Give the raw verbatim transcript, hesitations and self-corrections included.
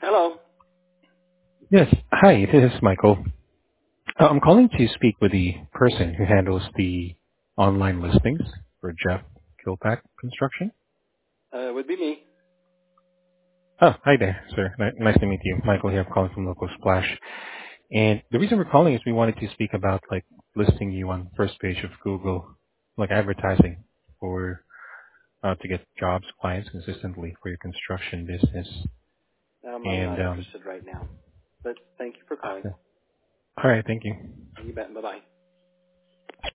Hello. Yes. Hi, this is Michael. Uh, I'm calling to speak with the person who handles the online listings for Jeff Kilpack Construction. Uh, it would be me. Oh, hi there, sir. Ni- Nice to meet you. Michael here. I'm calling from Local Splash. And the reason we're calling is we wanted to speak about like listing you on first page of Google, like advertising for uh, to get jobs, clients consistently for your construction business. Um, I'm And not um, interested right now. But thank you for calling. all right, thank you. You bet. Bye-bye.